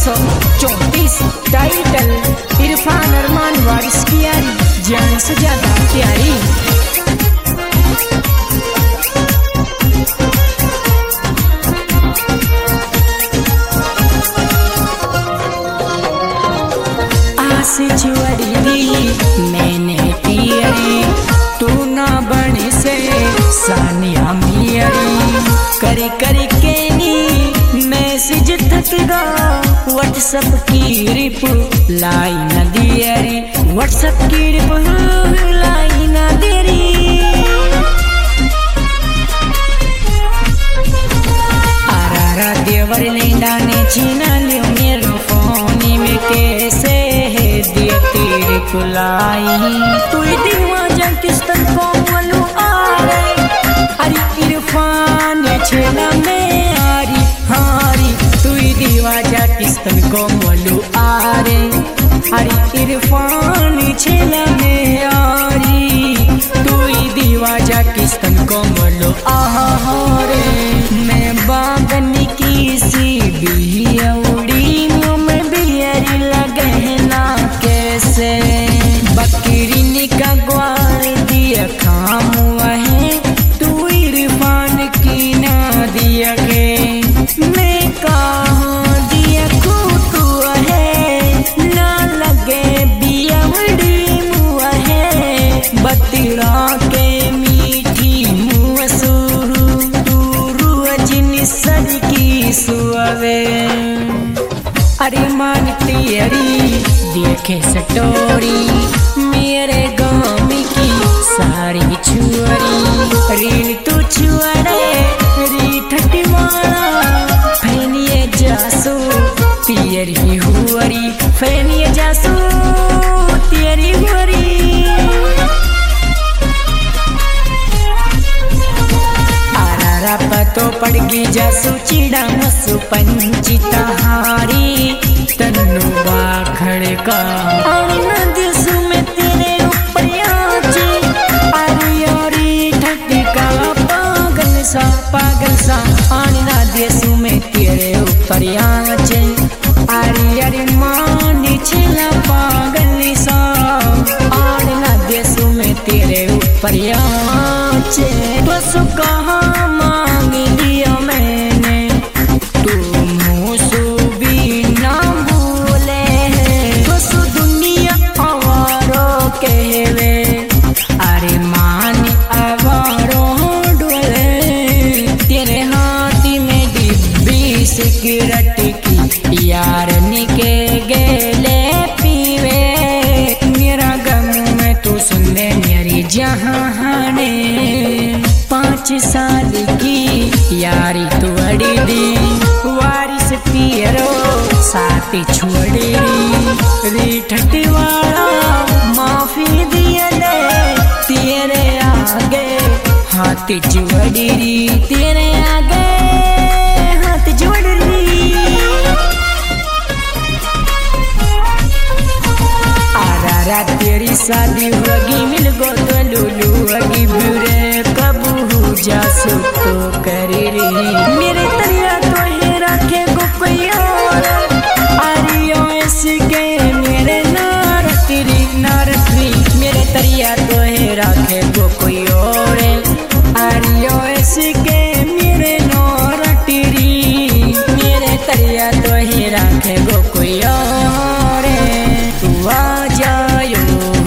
134 title Irfan अरमान वारिस की यारी जान से ज्यादा प्यारी। आस जुड़ी दी मैंने पियरी तू ना बने से सानिया मियरी करी करी के नी मैसेज थक गा व्हाट्सएप की रिप लाई न दियरी व्हाट्सएप की रिप लाई न देरी आरा देवर लेंडा ने छीना लियो मेरो फोन में कैसे है दिया तेरे कुलाई तू दीवा जा किस तक को मलू आ रे अरे इरफान छेला में आरी हारी तू दीवा जा किस तक को मलू आ रे अरे इरफान छेला में आरी तू दीवा जा किस तक को मलू आ रे मैं बागनी की सी भी उड़ी में बियरी लगहना कैसे बकरी निका ग्वाल दिया खाम हुआ है तू इरफान की ना दिया के मैं कहाँ दिया खूटू है ना लगे बियवड़ी मुआ है बतिरा के मीठी मुआ सुरू दूरू जिन सर की सुअवे अरे मानती अरी देखे सटोरी मेरे गाँव की सारी छुअरी रील तू छुअरे री ठटिवाड़ा फैनिए जासू तियरी हुअरी फैनिए जासू तियरी हुअरी आरा पतो पड़गी जासू चिड़ा मसु पंचिता हारी तन्नु बाखड़ का दिसु में तेरे ऊपर आचे अरे यारी ठटिका पागल सा आना दिसु में तेरे ऊपर आचे अरे अरे मानी छिला पागल सा आना दिसु में तेरे ऊपर आचे बस कहाँ मांग लिया मैंने अरे मान आवारो डोले तेरे हाथ में डिब्बी सिगरेट की यार निके गेले पीवे मेरा गम में तू सुन ले मेरी जहाने 5 साल की यारी तू अड़ी दी वारिस पियरो साथी छोड़ी री ठटिवाड़ा माफी दिया ले तेरे आगे हाथ जोड़ी तेरे आगे हाथ जोड़ी आरा तेरी शादी होगी मिल गो तो लुलू होगी बुरे कबू जासू तो करे रे मेरे तरिया तो है रखे गो कोई और आरियो इसके मेरे नारत्री मेरे तरिया तो है रखे गो कोई और आरियो इसके मेरे नौरटिरी मेरे तरिया तो है रखे गो कोई और तू आ जायो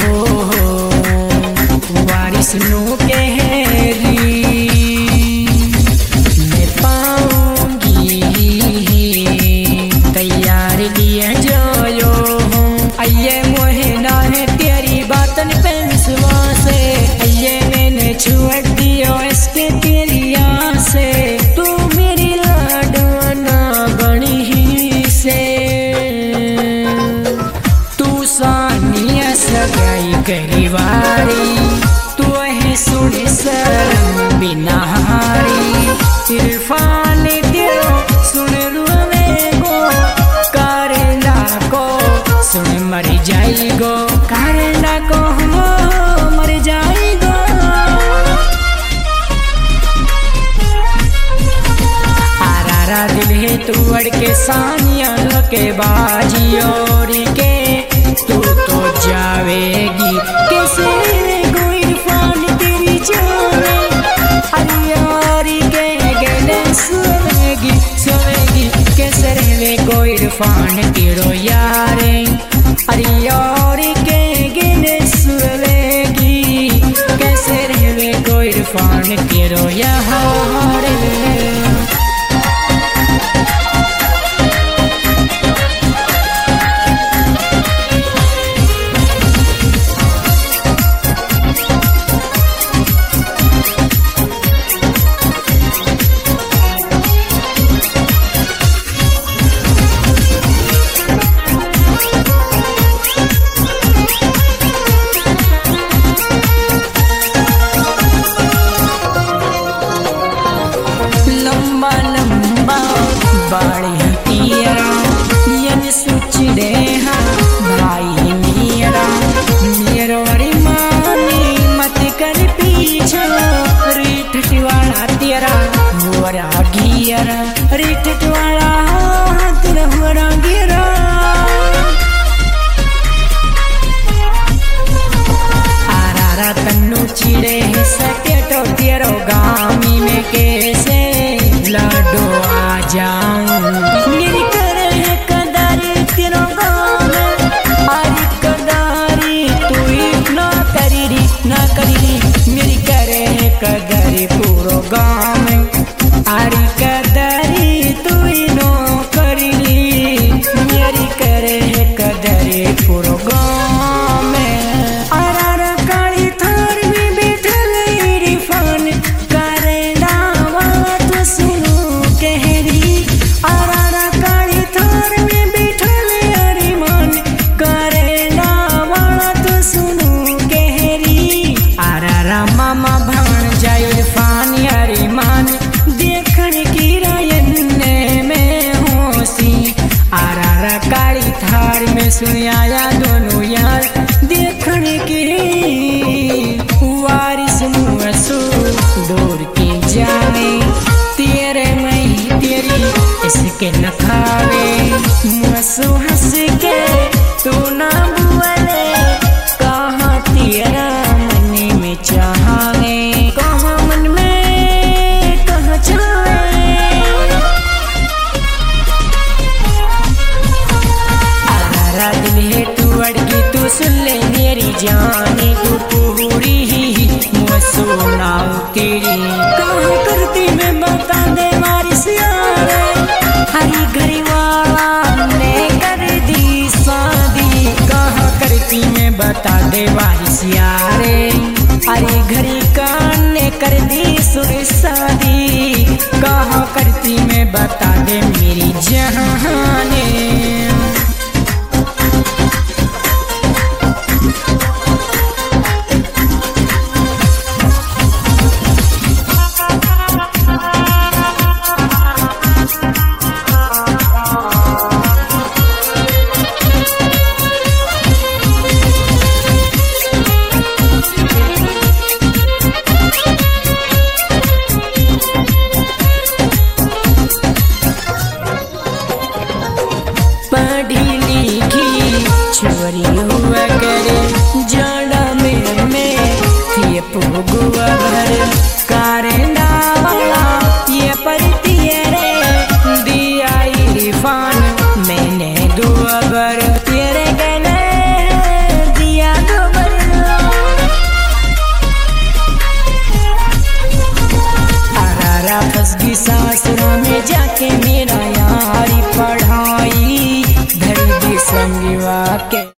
वारिस नो के हेरी मैं पाऊंगी तैयार लिए जायो आइए मोहना है तेरी बातन पे विश्वास आइए मैंने छुड़ दियो इसके तेरिया से तू मेरी लाडवाना बनी ही से तू सानिया सगाई गरीवारी तू है सुने शर्म बिना हारी इरफान दियो सुन रुवे गो करेला को सुन मर जाई गो करेला को मर जाई गो आरा दिल है तू अड़ के सानिया के बाजी और के तू तो जावेगी कैसे गो इरफान तेरी जाने अरियारी के गले सोवेगी सोवेगी कैसे रहवे गो इरफान तेरो यारे अरियारी के गले सोवेगी कैसे रहवे गो इरफान तेरो यारे। बाड़ी हटियारा यन सुचड़े हाँ भाई मेरा मेरो मानी मत कर पीछे रिठवाड़ा तेरा हुआ गियरा रिठवाड़ा तेरा हुआ गिरा आरा तन्नू चिड़े सटे तो तेरो गामी में कैसे लाडो आ जाऊं मेरी करे है कदारी तेरो गाँव में आरी कदारी तू ही ना करी मेरी करे है कदारी पूरो गाँव में आरी कदारी तू ही नो करी मेरी करे है कदारी पूरो गाँव में। आरा काली थार में बैठल इरफान करे दावा तो सुनो कहरी आरा काली थार में बैठल अरिमान करे दावा तो सुनो कहरी आरा मामा भाण जाय इरफान अरिमान देखन की रायन में होसी आरा काली थार में सुनाया दोनों यार देखन की वारिस मुसू दूर की जाने तेरे मई तेरी इसके न खावे मुसू हंस के तू ना बुआले कहाँ तेरा मन में चाहे कहाँ मन में कहाँ चाहे आरा दिल है तू अड़गी तू सुन ले मेरी जाने तू पूरी ही मुसू नाव तेरी कहाँ करती मैं बता दे वारिस यारे हरी घरी वाला ने कर दी शादी कहाँ करती मैं बता दे वारिस यारे हरी घरी कान ने कर दी सुर शादी कहाँ करती मैं बता दे मेरी जहाने। पढ़ी लिखी छोरी हुआ करे जाड़ा में ये पुगुआ घर कारेंदा वाला ये परती रे दिया इरफान मैंने दुआ बर तेरे गले दिया गोबर आरा फंस गई सासुरा में जाके मेरा यारी पढ़ाई धर दी संगवा के।